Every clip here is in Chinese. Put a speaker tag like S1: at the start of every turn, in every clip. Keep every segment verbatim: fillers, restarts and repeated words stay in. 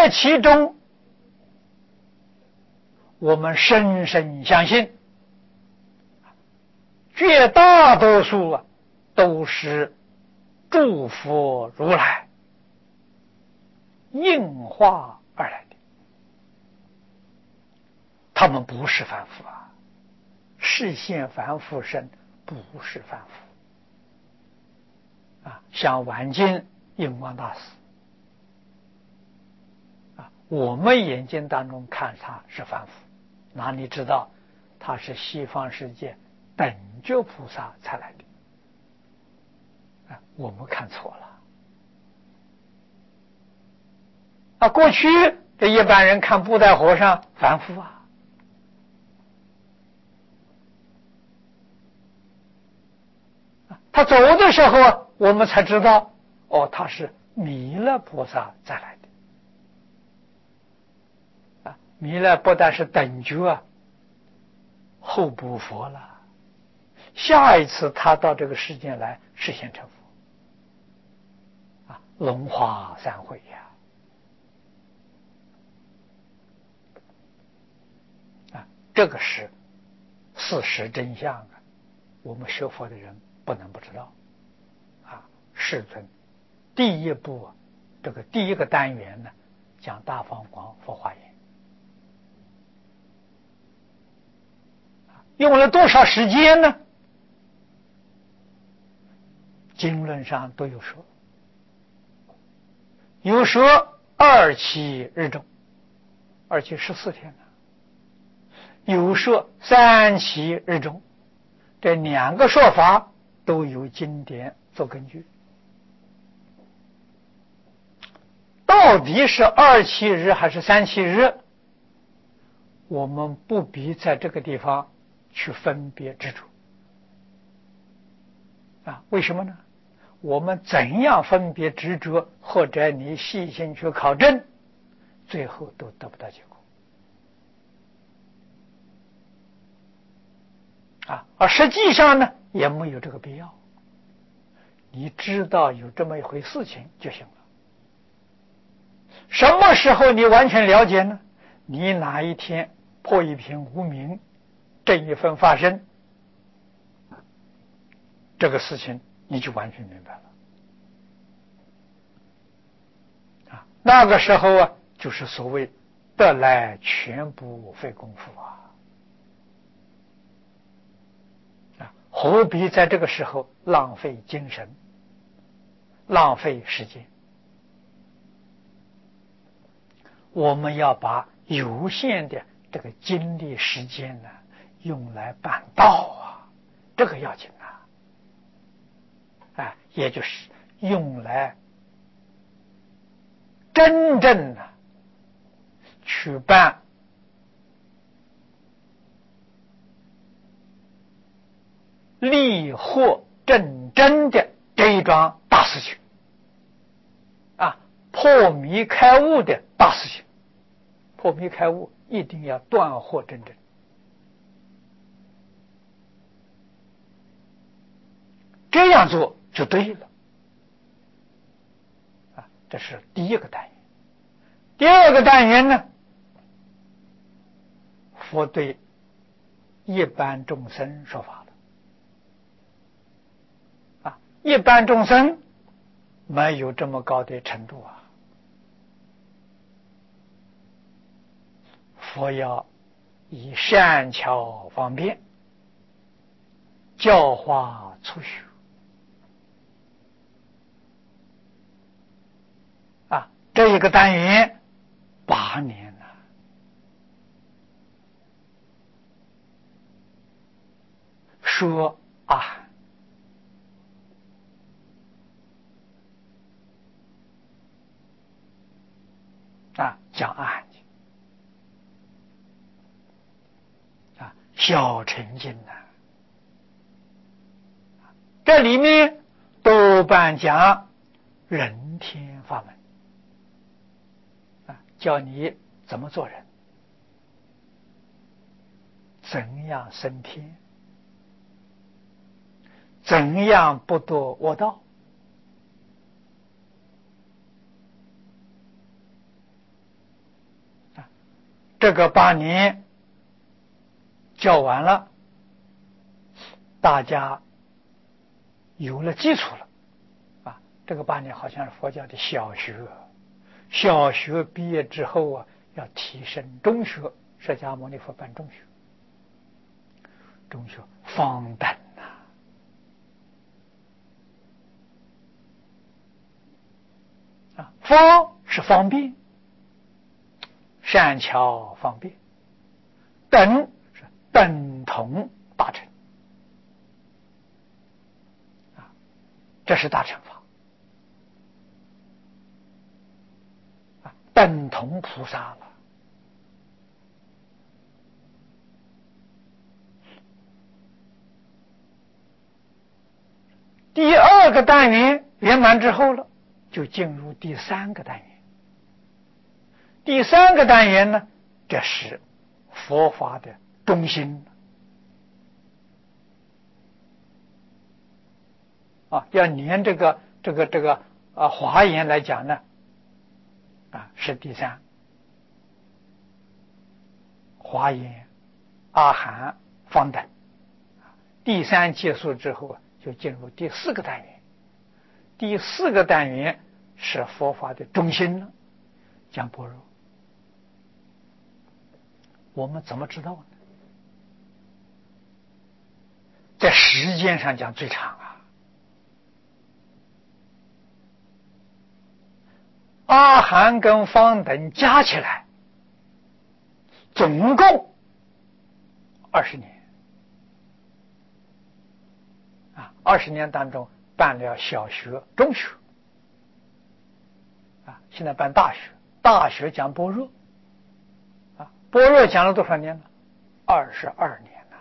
S1: 在其中，我们深深相信，绝大多数啊都是诸佛如来应化而来的，他们不是凡夫啊，示现凡夫身不是凡夫啊，像晚经印光大师啊，我们眼睛当中看他是凡夫，哪里知道他是西方世界等觉菩萨才来的啊，我们看错了啊！过去这一般人看布袋和尚凡夫啊，他走的时候我们才知道，哦，他是弥勒菩萨再来的啊！弥勒不但是等觉啊，后补佛了，下一次他到这个世间来实现成佛啊，龙华三会呀！啊，这个是事实真相啊！我们学佛的人不能不知道啊。世尊第一步啊，这个第一个单元呢，讲大放光佛华严，用了多少时间呢？经论上都有说，有说二七日中，二七十四天呢；有说三七日中，这两个说法都有经典做根据。到底是二七日还是三七日，我们不必在这个地方去分别执着啊？为什么呢？我们怎样分别执着，或者你细心去考证，最后都得不到结果啊！而实际上呢，也没有这个必要。你知道有这么一回事情就行了。什么时候你完全了解呢？你哪一天破一品无明，这一分发生，这个事情你就完全明白了啊！那个时候啊，就是所谓得来全不费功夫啊！啊，何必在这个时候浪费精神，浪费时间？我们要把有限的这个精力时间呢，用来办道啊，这个要紧啊！啊，也就是用来真正的去办利获正真的这一桩大事情啊，破迷开悟的大事情。破迷开悟一定要断惑真正，这样做就对了啊！这是第一个单元。第二个单元呢，佛对一般众生说法了啊！一般众生没有这么高的程度啊，佛要以善巧方便教化初学啊，这一个单元八年了，说啊，啊讲阿含经啊，小乘经呢，这里面多半讲人天法门啊，教你怎么做人，怎样升天，怎样不堕恶道这个八年教完了，大家有了基础了啊。这个八年好像是佛教的小学，小学毕业之后啊，要提升中学，释迦牟尼佛办中学，中学方等呐、啊，啊，方是方便，善巧方便，等是等同大乘啊，这是大乘法啊，等同菩萨了。第二个单元圆满之后了，就进入第三个单元。第三个单元呢，这是佛法的中心啊。要连这个这个这个啊华严来讲呢，啊是第三，华严、阿含、方等。第三结束之后，就进入第四个单元。第四个单元是佛法的中心了，讲般若。我们怎么知道呢？在时间上讲最长啊，阿含跟方等加起来总共二十年啊，二十年当中办了小学、中学啊，现在办大学，大学讲般若啊，般若讲了多少年呢？二十二年了。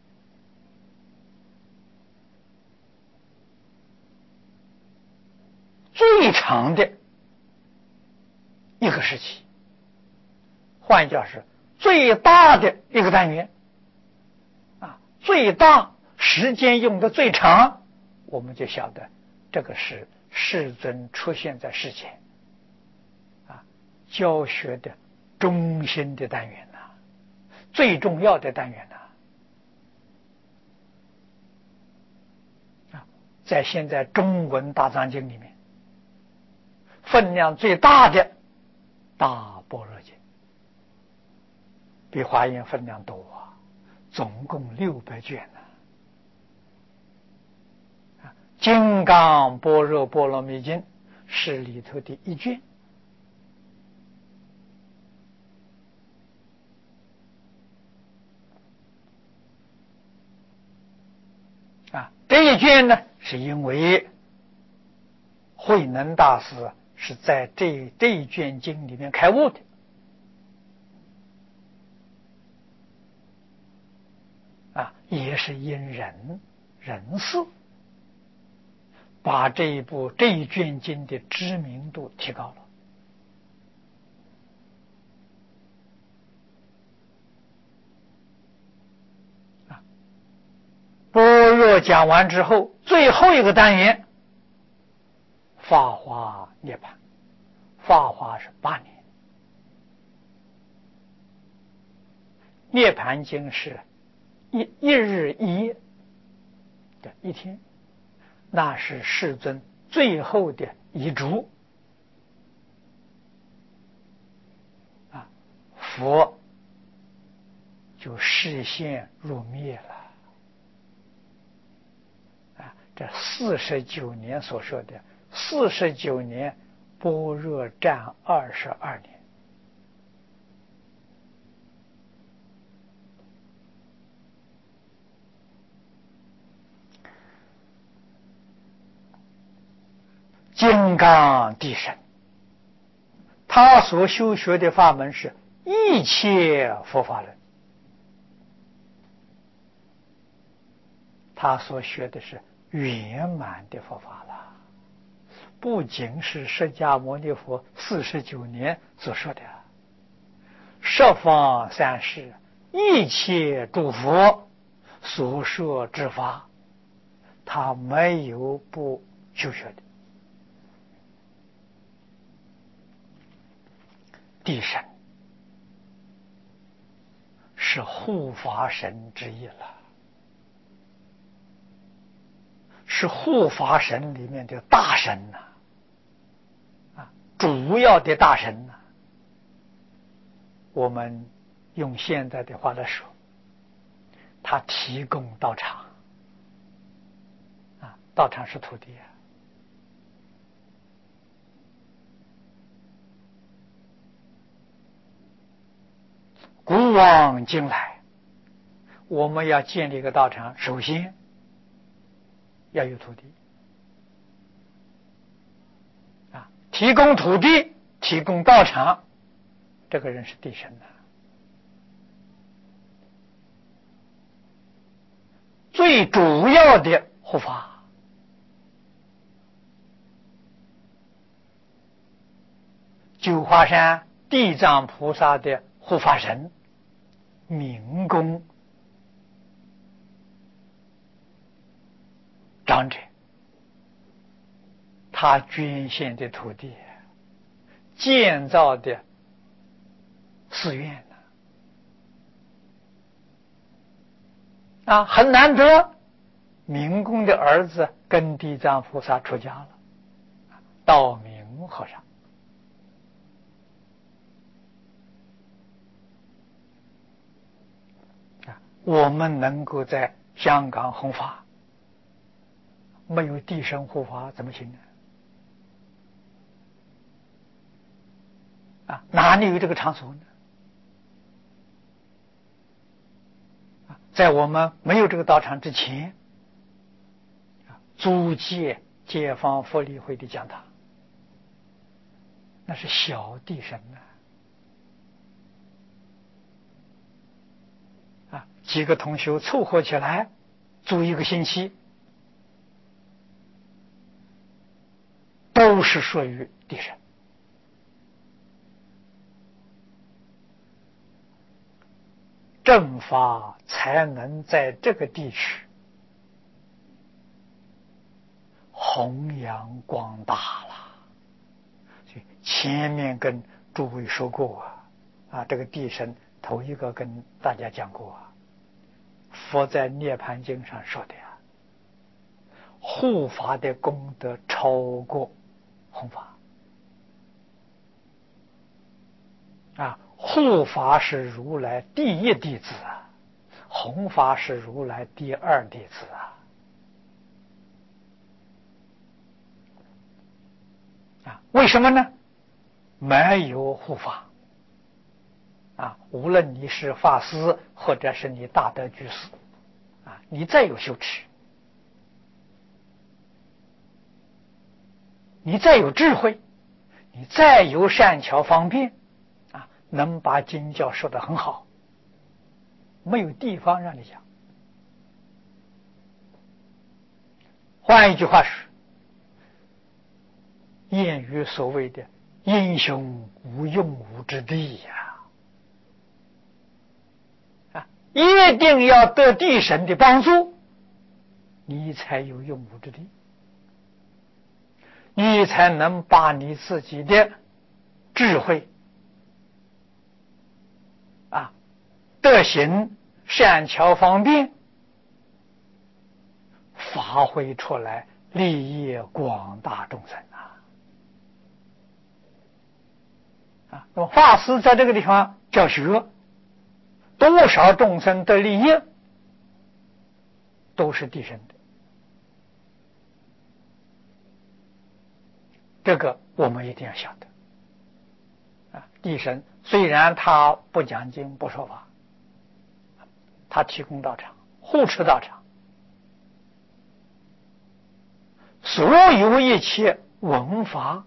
S1: 最长的一个时期，换句话是最大的一个单元啊，最大时间用的最长，我们就晓得这个是世尊出现在世间啊，教学的中心的单元呐、啊，最重要的单元呐、啊，啊，在现在中文大藏经里面，分量最大的大般若经，比华严分量多啊，总共六百卷呢、啊。金刚般若波罗蜜经是里头的一卷。啊，这一卷呢，是因为慧能大师是在这这一卷经里面开悟的啊，也是因人人事把这一部这一卷经的知名度提高了啊。般若讲完之后，最后一个单元法华涅槃，法华是八年，涅槃经是一一日一夜的一天，那是世尊最后的遗嘱啊，佛就示现入灭了啊。这四十九年所说的四十九年，般若占二十二年。金刚地神，他所修学的法门是一切佛法论，他所学的是圆满的佛法了，不仅是释迦牟尼佛四十九年所说的十方三世一切诸佛所说之法，他没有不修学的。地神是护法神之一了，是护法神里面的大神呐、啊，啊，主要的大神呐、啊。我们用现在的话来说，他提供道场，啊，道场是土地啊。古往今来，我们要建立一个道场，首先要有土地啊，提供土地，提供道场，这个人是地神的。最主要的护法，九华山地藏菩萨的护法神明公长者，他捐献的土地，建造的寺院啊，很难得，明公的儿子跟地藏菩萨出家了，道明和尚。我们能够在香港弘法，没有地神护法怎么行呢？啊，哪里有这个场所呢？啊，在我们没有这个道场之前，啊，租借解放福利会的讲堂，那是小地神呢。啊，几个同学凑合起来，租一个星期，都是属于地神。正法才能在这个地区弘扬光大了。前面跟诸位说过啊，啊，这个地神头一个跟大家讲过啊，佛在《涅盘经》上说的啊，护法的功德超过弘法啊，护法是如来第一弟子啊，弘法是如来第二弟子啊。啊，为什么呢？没有护法啊，无论你是法师或者是你大德居士啊，你再有修持，你再有智慧，你再有善巧方便啊，能把经教说得很好，没有地方让你讲。换一句话说，谚语所谓的英雄无用武之地呀、啊，啊，一定要得地神的帮助，你才有用武之地，你才能把你自己的智慧啊、德行、善巧方便发挥出来，利益广大众生啊！啊，那么法师在这个地方教学，多少众生的利益都是地神的，这个我们一定要晓得。啊，地神虽然他不讲经不说法，他提供道场、护持道场，所有一切闻法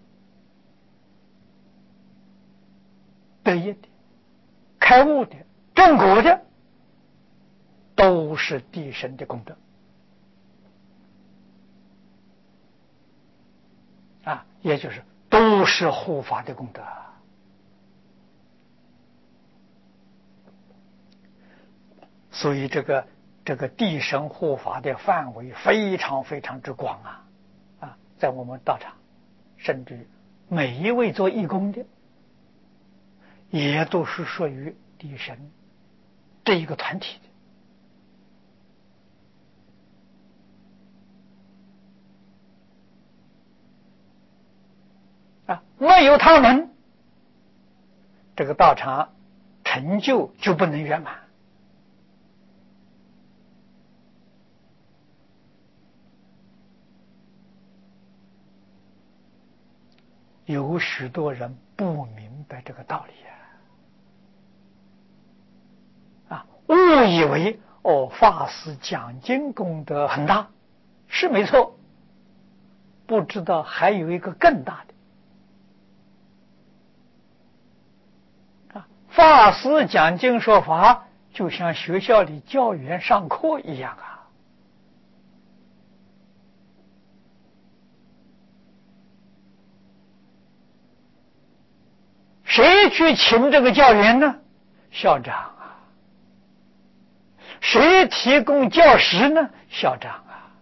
S1: 得益的、开悟的、正果的，都是地神的功德啊，也就是都是护法的功德。所以这个这个地神护法的范围非常非常之广啊啊，在我们道场，甚至每一位做义工的，也都是属于地神这一个团体的啊，没有他们，这个道场成就就不能圆满。有许多人不明白这个道理啊，啊，误以为哦，法师讲经功德很大，是没错，不知道还有一个更大的啊，法师讲经说法，就像学校里教员上课一样啊。谁去请这个教员呢？校长啊。谁提供教师呢？校长啊。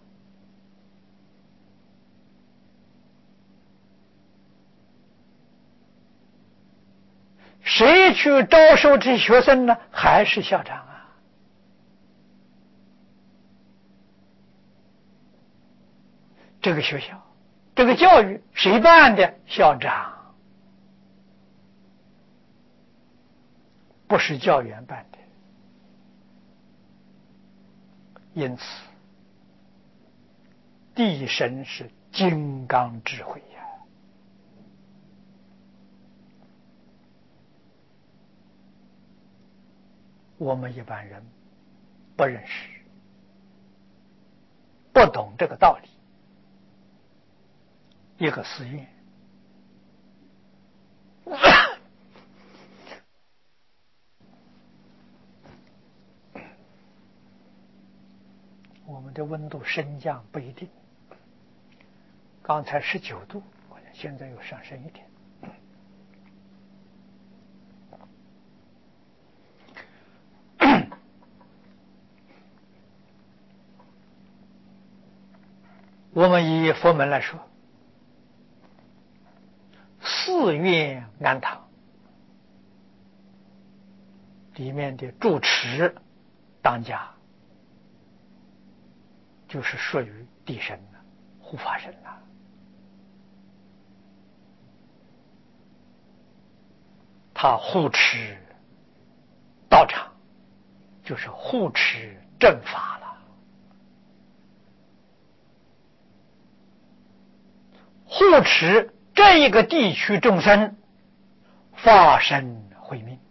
S1: 谁去招收这些学生呢？还是校长啊。这个学校，这个教育谁办的？校长。不是教员办的。因此地神是金刚智慧呀，我们一般人不认识，不懂这个道理。一个寺院我们的温度升降不一定，刚才十九度，现在又上升一点。我们以佛门来说，寺院庵堂里面的住持当家，就是属于地神了，护法神了。他护持道场，就是护持正法了。护持这一个地区众生发生慧命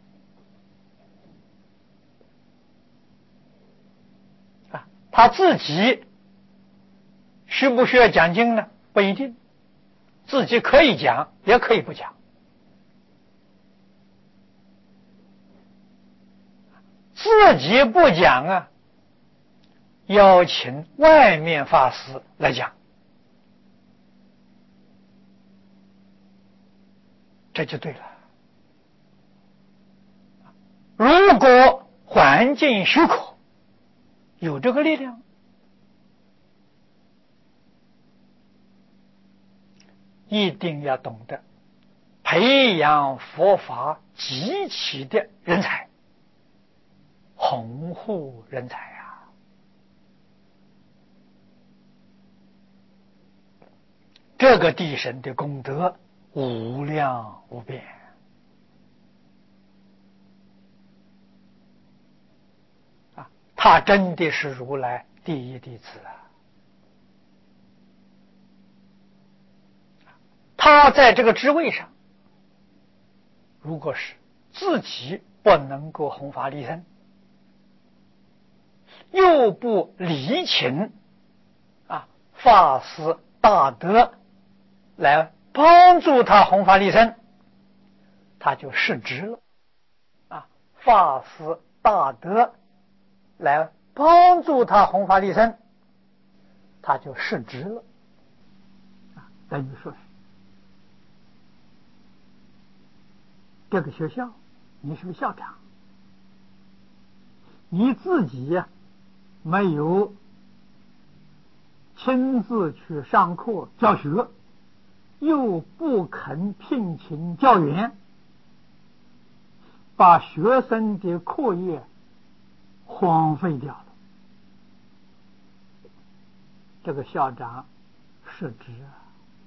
S1: 啊，他自己需不需要讲经呢？不一定，自己可以讲，也可以不讲。自己不讲啊，邀请外面法师来讲，这就对了。如果环境许可，有这个力量，一定要懂得培养佛法极其的人才，弘护人才啊！这个地神的功德无量无边啊！他真的是如来第一弟子啊！他在这个职位上，如果是自己不能够弘法利生，又不礼请啊法师大德来帮助他弘法利生，他就失职了啊！法师大德来帮助他弘法利生，他就失职了啊！等于说是这个学校，你是个校长，你自己呀、啊、没有亲自去上课教学，又不肯聘请教员，把学生的课业荒废掉了。这个校长失职啊，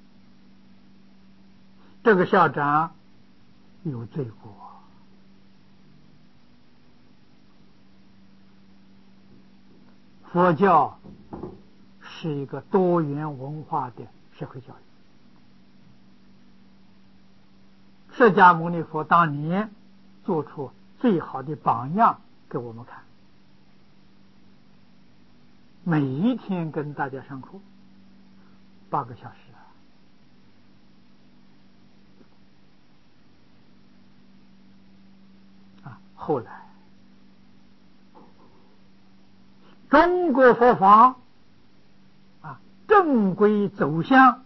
S1: 这个校长有罪过。佛教是一个多元文化的社会教育。释迦牟尼佛当年做出最好的榜样给我们看，每一天跟大家上课八个小时啊！啊，后来中国佛法啊正规走向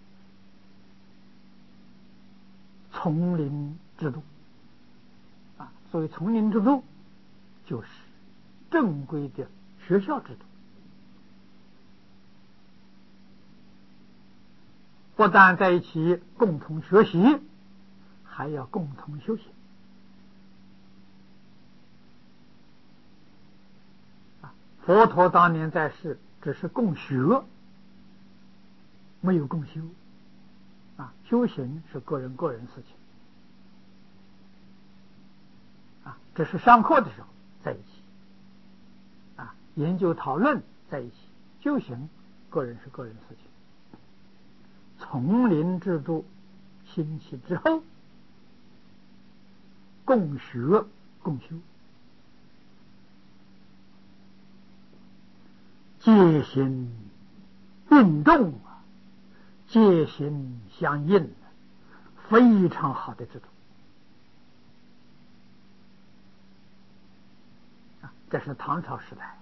S1: 丛林制度啊，所谓丛林制度就是正规的学校制度，不但在一起共同学习，还要共同修行啊。佛陀当年在世只是共学，没有共修啊，修行是个人个人事情啊，这是上课的时候在一起啊，研究讨论在一起，修行个人是个人事情。丛林制度兴起之后，共学共修，戒心运动啊，戒心相应，非常好的制度啊。这是唐朝时代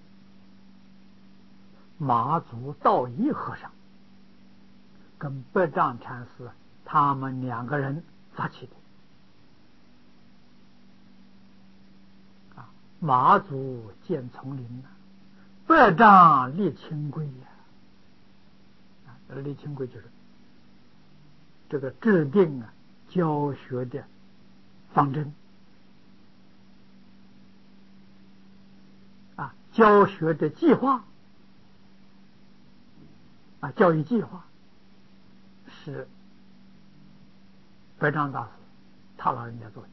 S1: 马祖道一和尚跟百丈禅师他们两个人发起的啊。马祖建丛林，百丈立清规呀。啊，立清规就是这个制定啊教学的方针啊，教学的计划啊，教育计划是百丈大师他老人家做的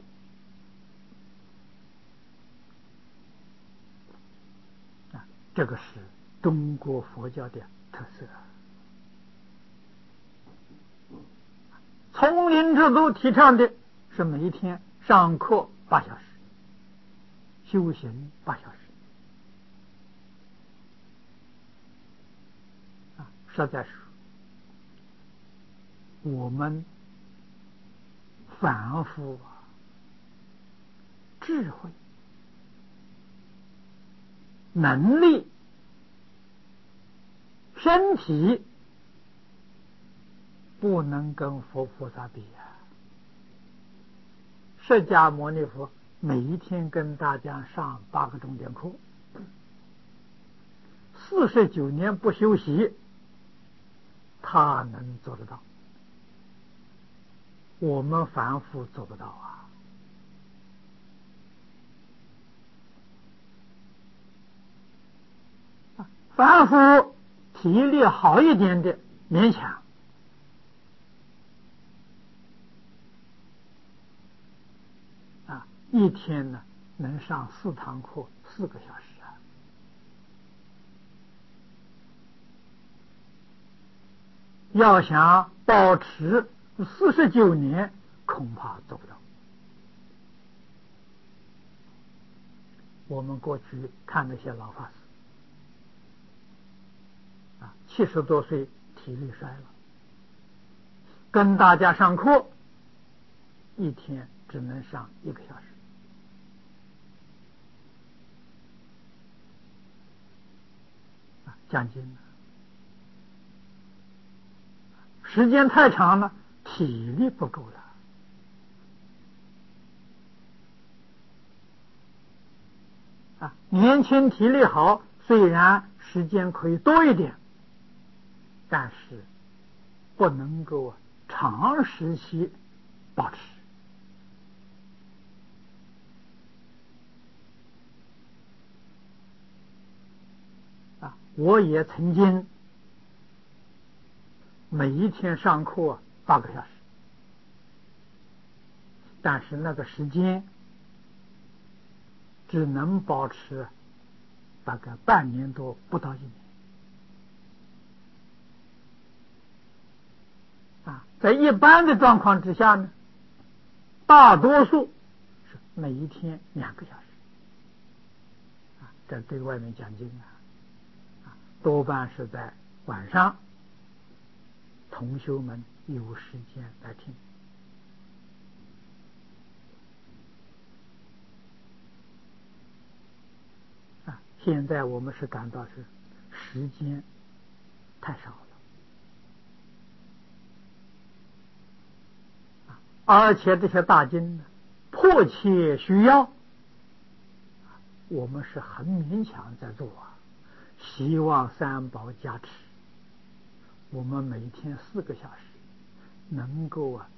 S1: 啊，这个是中国佛教的特色。丛林制度提倡的是每一天上课八小时，修行八小时啊，实在是我们反复啊，智慧能力身体不能跟佛菩萨比啊。释迦牟尼佛每一天跟大家上八个钟点课，四十九年不休息，他能做得到，我们凡夫做不到啊。凡夫体力好一点的勉强啊，一天呢能上四堂课，四个小时啊。要想保持四十九年，恐怕做不到。我们过去看那些老法师啊，七十多岁体力衰了，跟大家上课，一天只能上一个小时啊，将近了。时间太长了，体力不够了啊。年轻体力好，虽然时间可以多一点，但是不能够长时期保持啊，我也曾经每一天上课八个小时，但是那个时间只能保持大概半年多，不到一年。啊，在一般的状况之下呢，大多数是每一天两个小时。啊，这对外面讲经啊，啊，多半是在晚上，同学们有时间来听。啊，现在我们是感到是时间太少了。而且这些大经呢，迫切需要，我们是很勉强在做啊。希望三宝加持，我们每天四个小时能够啊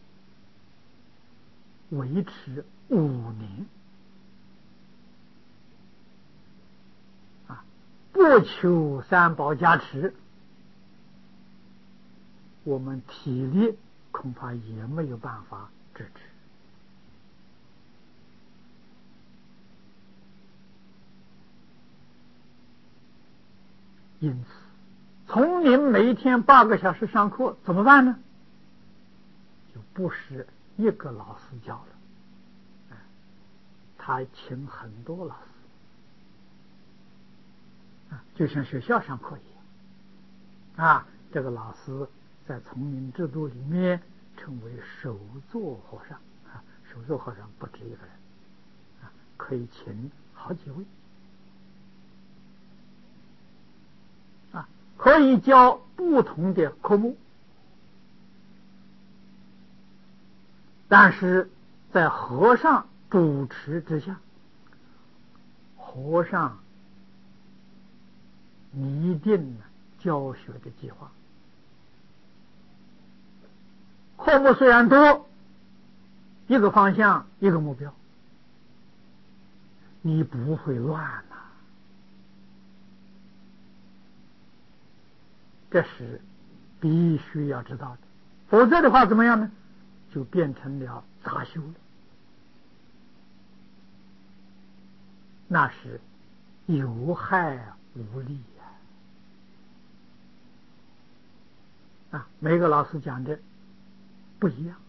S1: 维持五年啊，不求三宝加持，我们体力恐怕也没有办法支持。因此，从您每天八个小时上课怎么办呢？就不是一个老师教了，他请很多老师，就像学校上课一样啊。这个老师在丛林制度里面称为首座和尚啊，首座和尚不止一个人啊，可以请好几位啊，可以教不同的科目，但是在和尚主持之下，和尚拟定了教学的计划。科目虽然多，一个方向一个目标，你不会乱呐、啊。这是必须要知道的，否则的话怎么样呢？就变成了杂修了，那是有害无利呀、啊！啊，每个老师讲的不一样。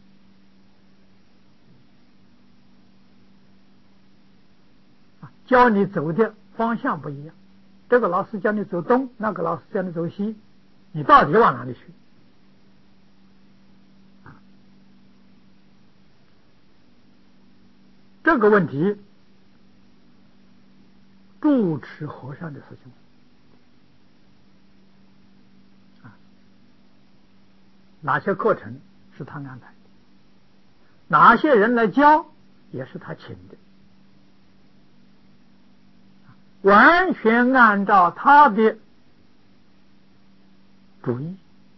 S1: 啊，教你走的方向不一样，这个老师教你走东，那个老师教你走西，你到底往哪里去？啊，这个问题，主持和尚的事情啊，哪些课程是他安排的，哪些人来教也是他请的，完全按照他的主意，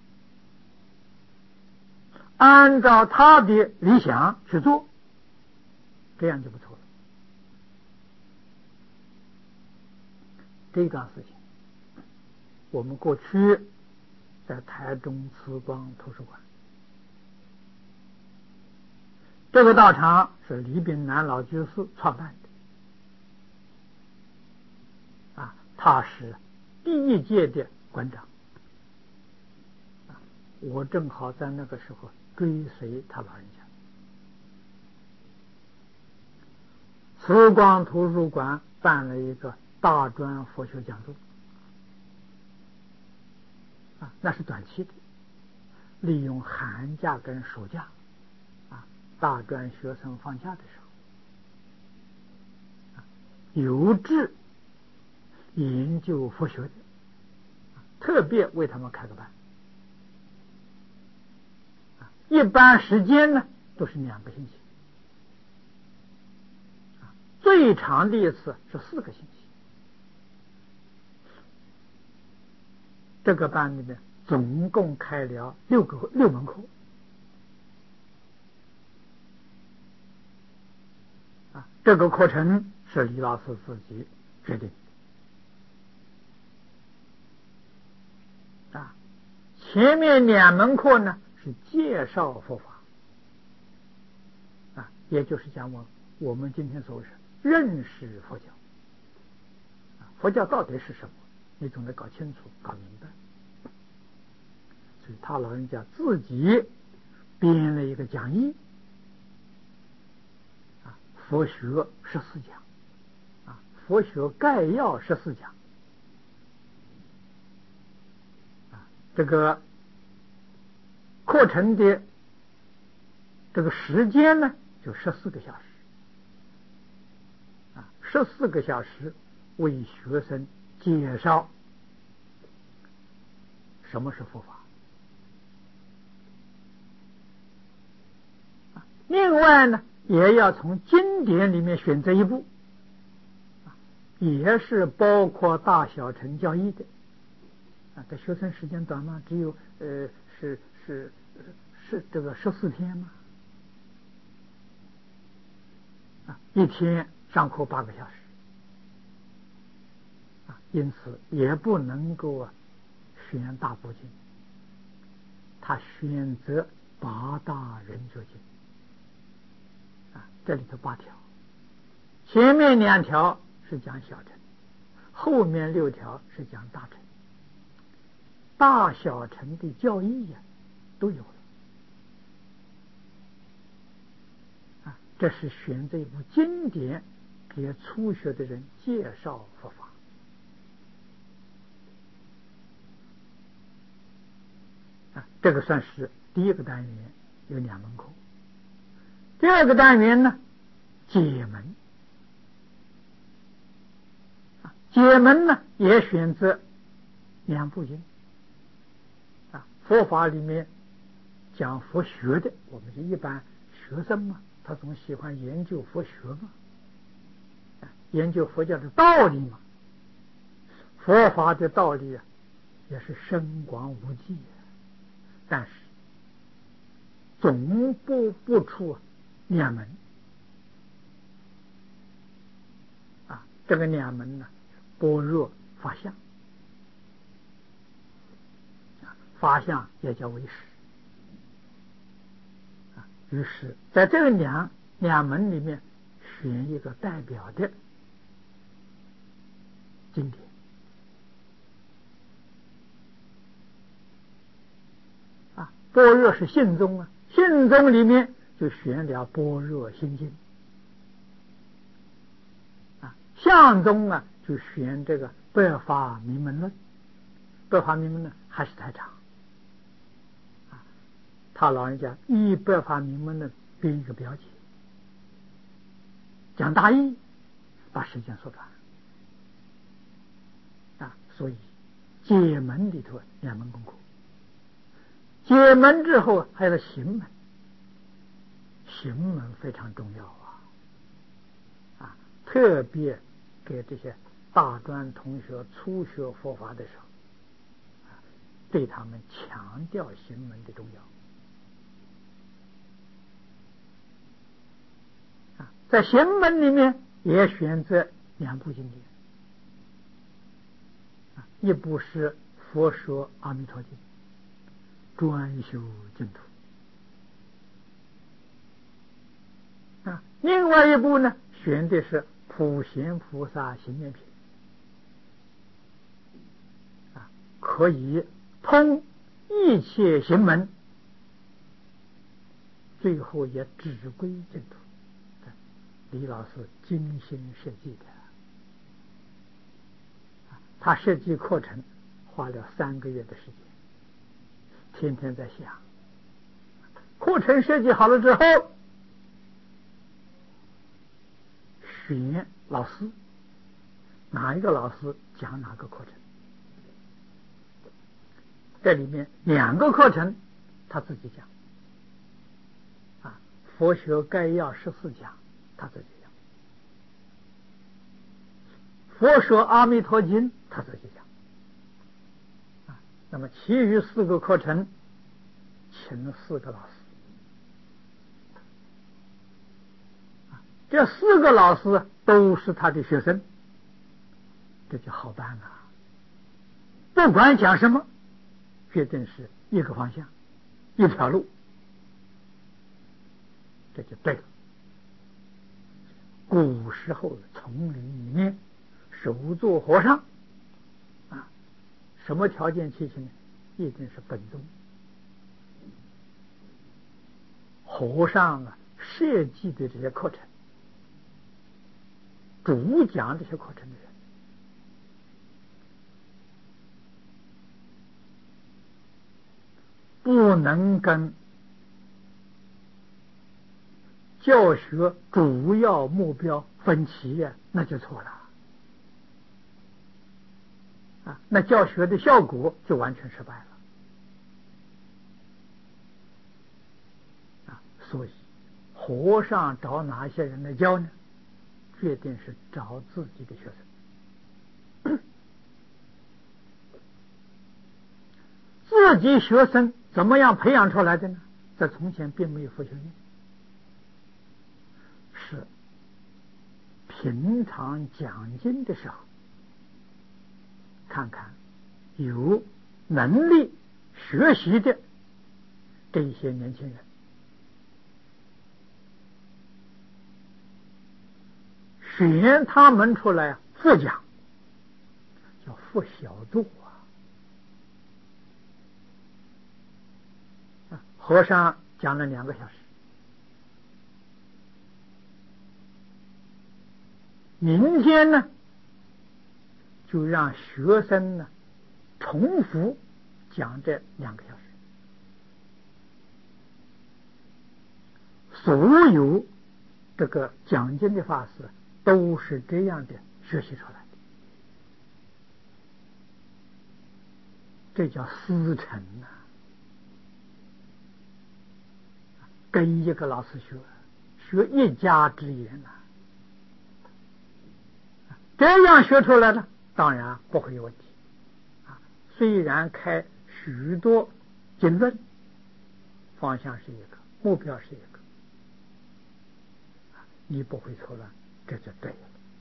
S1: 按照他的理想去做，这样就不错了。这桩事情，我们过去在台中慈光图书馆，这个道场是李炳南老居士创办的，啊，他是第一届的馆长，啊，我正好在那个时候追随他老人家。慈光图书馆办了一个大专佛学讲座，啊，那是短期的，利用寒假跟暑假，啊，大专学生放假的时候，啊，有志研究佛学的，特别为他们开个班，啊，一般时间呢都是两个星期，啊，最长的一次是四个星期。这个班里面总共开了六个六门课，啊，这个课程是李老师自己决定的， 啊，前面两门课呢是介绍佛法，啊，也就是讲我我们今天所谓是认识佛教，啊，佛教到底是什么，你总得搞清楚、搞明白。所以他老人家自己编了一个讲义，啊，佛学十四讲，啊，佛学概要十四讲，啊，这个课程的这个时间呢，就十四个小时，啊，十四个小时为学生介绍什么是佛法。另外呢，也要从经典里面选择一部，也是包括大小乘教义的。啊，这学生时间短吗？只有呃，是是是这个十四天吗？啊，一天上课八个小时，啊，因此也不能够啊选大部经，他选择八大人觉经。啊，这里头八条，前面两条是讲小乘，后面六条是讲大乘。大小乘的教义呀、啊，都有了。啊，这是选这一部经典给初学的人介绍佛法。啊，这个算是第一个单元，有两门课。第二个单元呢，解门。啊，解门呢也选择两部经。啊，佛法里面讲佛学的，我们就一般学生嘛，他总喜欢研究佛学嘛，啊，研究佛教的道理嘛。佛法的道理啊，也是深广无际，但是总不不出两门。啊，这个两门呢，般若法相，法相也叫唯识。啊，于是在这个两两门里面选一个代表的经典。啊，般若是信宗啊，信宗里面就选了般若心经。啊，相宗啊就选这个百法明门论。百法明门论还是太长，啊，他老人家以百法明门论编一个表解，讲大义，把时间缩短。啊，所以解门里头两门功课，解门之后还有行门，行门非常重要啊，啊，特别给这些大专同学初学佛法的时候，啊，对他们强调行门的重要。啊，在行门里面也选择两部经典。一部是《佛说阿弥陀经》，专修净土。啊，另外一部呢，选的是《普贤菩萨行愿品》，啊，可以通一切行门，最后也只归净土。李老师精心设计的。他设计课程花了三个月的时间，天天在想。课程设计好了之后，选老师，哪一个老师讲哪个课程。这里面两个课程他自己讲，啊，佛学概要十四讲他自己讲，佛说阿弥陀经他自己讲。啊，那么其余四个课程请了四个老师。这四个老师都是他的学生，这就好办了。不管讲什么， 决定是一个方向，一条路，这就对了。古时候丛林里面手做和尚啊，什么条件器型呢？一定是本宗和尚啊设计的这些课程，主讲这些课程的人，不能跟教学主要目标分歧呀，那就错了啊！那教学的效果就完全失败了啊！所以，和尚找哪些人来教呢？决定是找自己的学生。自己学生怎么样培养出来的呢？在从前并没有佛学院，是平常讲经的时候，看看有能力学习的这些年轻人，选他们出来复讲，叫复小度啊。和尚讲了两个小时，明天呢就让学生呢重复讲这两个小时。所有这个讲经的法师都是这样的学习出来的，这叫师承啊！跟一个老师学，学一家之言呐、啊，这样学出来了，当然不会有问题啊。虽然开许多经论，方向是一个，目标是一个，你不会错了，这就对了。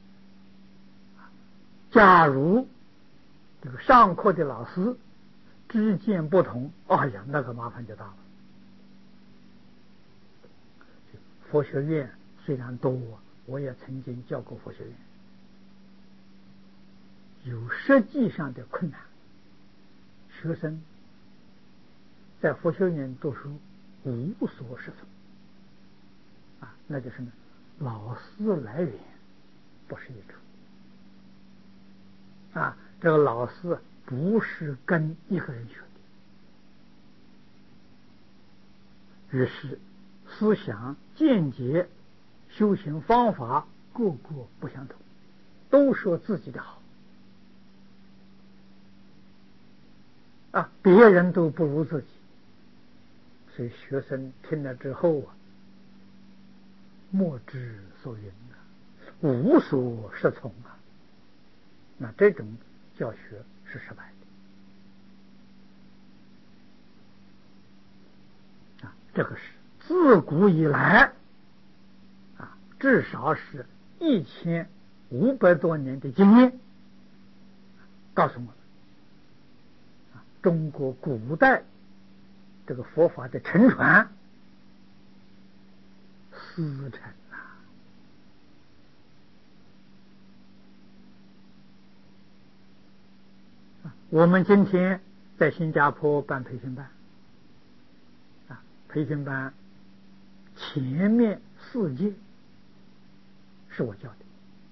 S1: 假如这个上课的老师知见不同，哎呀，那个麻烦就大了。佛学院虽然多，我也曾经教过佛学院，有实际上的困难。学生在佛学院读书无所适从啊，那就是呢，老师来源不是一处啊，这个老师不是跟一个人学的，于是思想见解修行方法个个不相同，都说自己的好啊，别人都不如自己，所以学生听了之后啊，莫之所云啊，无所适从啊，那这种教学是失败的啊，这个是自古以来啊，至少是一千五百多年的经验告诉我们，啊，中国古代这个佛法的沉传师承啊，我们今天在新加坡办培训班啊，培训班前面四届是我教的，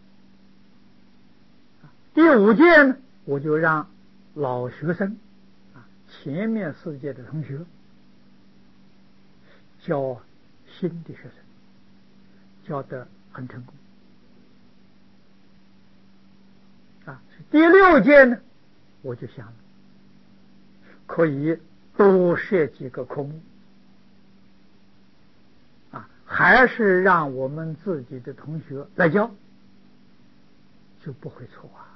S1: 第五届呢，我就让老学生啊，前面四届的同学教新的学生，教得很成功啊。第六届呢，我就想了，可以多设几个科目啊，还是让我们自己的同学来教，就不会错啊。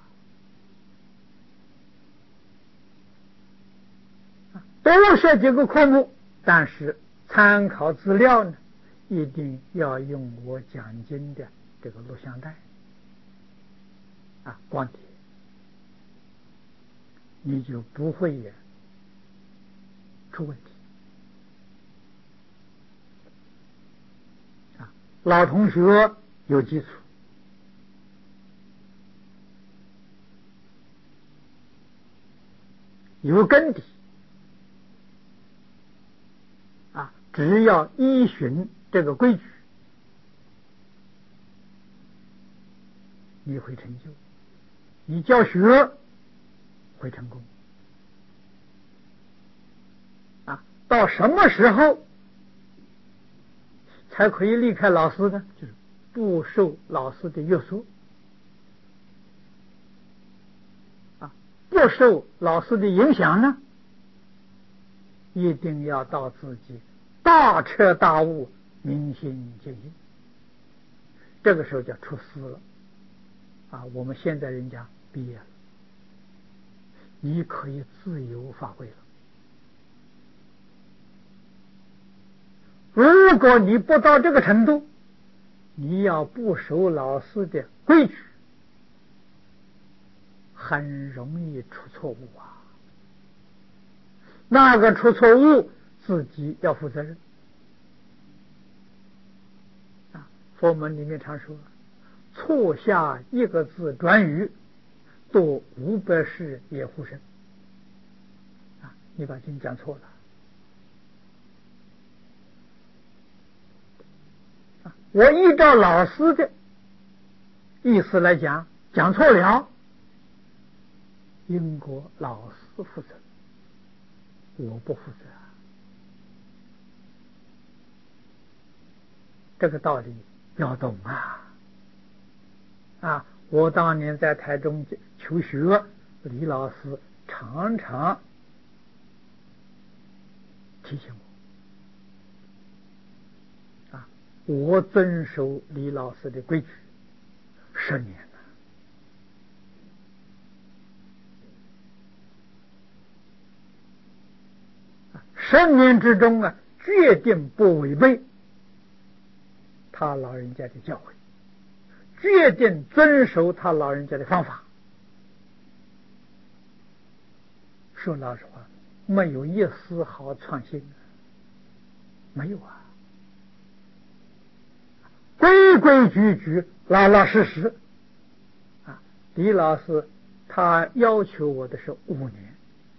S1: 多设几个科目，但是参考资料呢，一定要用我讲经的这个录像带啊，光碟，你就不会出问题。啊，老同学有基础，有根底，啊，只要依循这个规矩，你会成就，你教学会成功。啊，到什么时候才可以离开老师呢？就是不受老师的约束，啊，不受老师的影响呢，一定要到自己大彻大悟、明心见性，这个时候叫出师了。啊，我们现在人家毕业了，你可以自由发挥了。如果你不到这个程度，你要不守老师的规矩，很容易出错误啊。那个出错误，自己要负责任。啊，佛门里面常说，错下一个字转语，多五百世也护身。啊，你把经讲错了。我依照老师的意思来讲，讲错了，因果老师负责，我不负责。这个道理要懂啊！啊，我当年在台中求学，李老师常常提醒我，啊，我遵守李老师的规矩十年了。十年之中啊，决定不违背他老人家的教诲，决定遵守他老人家的方法。说老实话，没有一丝毫创新，没有啊，规规矩矩，老老实实。啊，李老师他要求我的是五年，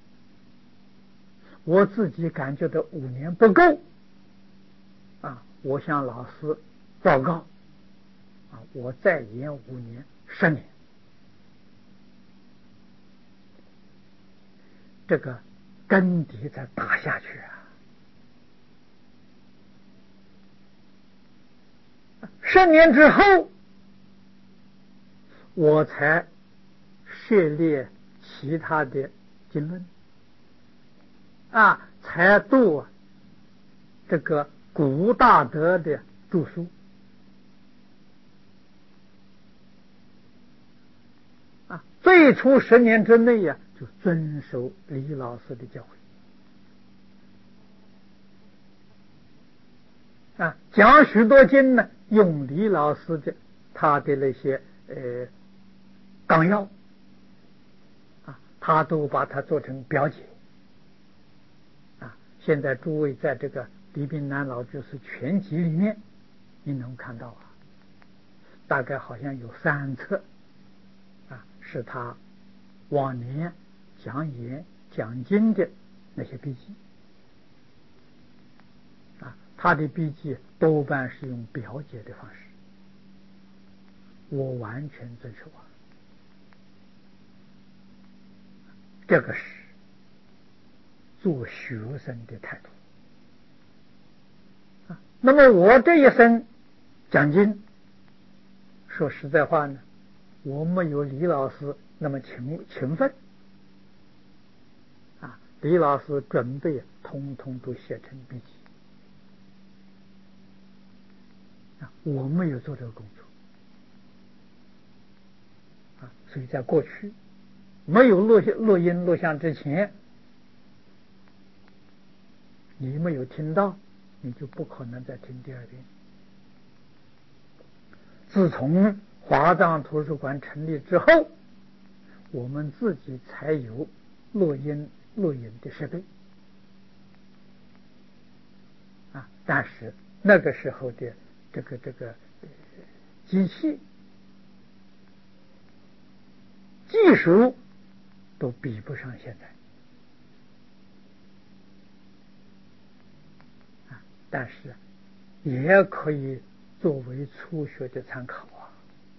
S1: 我自己感觉到五年不够，啊，我向老师报告，啊，我再延五年，十年。这个根底再打下去啊！十年之后，我才涉猎其他的经论，啊，才读这个古大德的著书。啊，最初十年之内呀、啊，就遵守李老师的教诲。啊，讲许多经呢，用李老师的他的那些呃纲要，啊，他都把它做成表解。啊，现在诸位在这个李炳南老居士全集里面，你能看到啊，大概好像有三册，啊，是他往年讲演讲经的那些笔记。啊，他的笔记多半是用表解的方式，我完全遵守啊。这个是做学生的态度。啊，那么我这一生讲经，说实在话呢，我没有李老师那么勤勤奋。啊，李老师准备通通都写成笔记。啊，我没有做这个工作。啊，所以在过去没有录录音录像之前，你没有听到，你就不可能再听第二遍。自从华藏图书馆成立之后，我们自己才有录音录影的设备。 但是那个时候的这个这个机器技术都比不上现在啊，但是也可以作为初学的参考。